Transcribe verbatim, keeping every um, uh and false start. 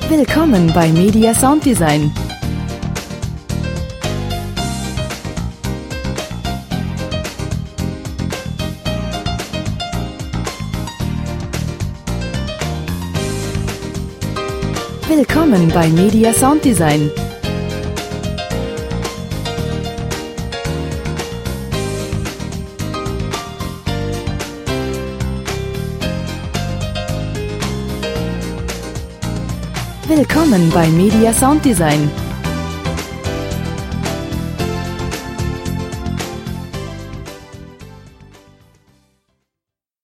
Willkommen bei Media Sounddesign. Willkommen bei Media Sounddesign. Willkommen bei Media Sounddesign.